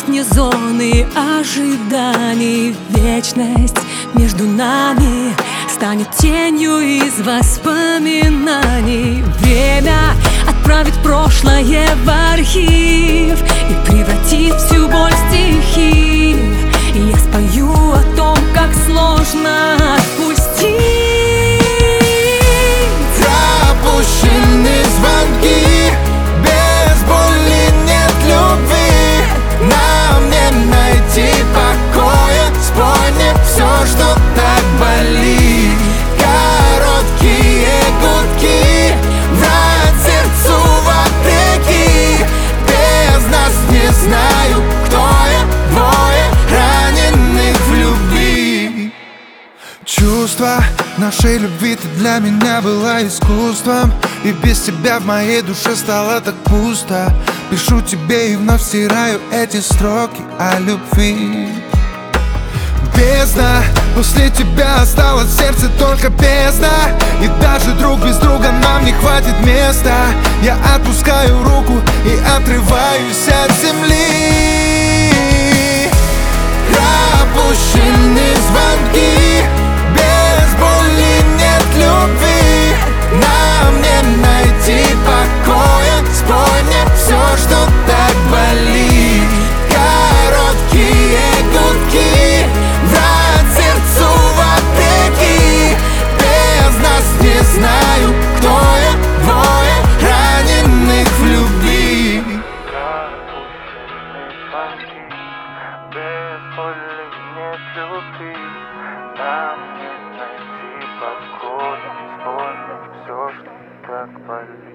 вне зоны ожиданий. Вечность между нами станет тенью из воспоминаний. Время отправить прошлое в архив и превратить всю боль в стихи. И я спою о том, как сложно отпустить. Пропущенные звонки, без боли нет любви. Нам не найти покоя, спой мне все, что так болит. Короткие гудки, врать сердцу вопреки. Без нас не знаю, кто я, двое раненых в любви. Чувство нашей любви, ты для меня была искусством. И без тебя в моей душе стало так пусто. Пишу тебе и вновь стираю эти строки о любви. Бездна, после тебя осталось в сердце только бездна. И даже друг без друга нам не хватит места. Я отпускаю руку и отрываюсь от земли. Пропущенные звонки, без боли нет любви. Нам не найти покоя, спой мне все, что так болит. Короткие гудки, врать сердцу вопреки. Без нас не знаю, кто я, двое раненых в любви. Пропущенные звонки, без боли нет любви. Нам не найти покоя, спой мне все, что так болит.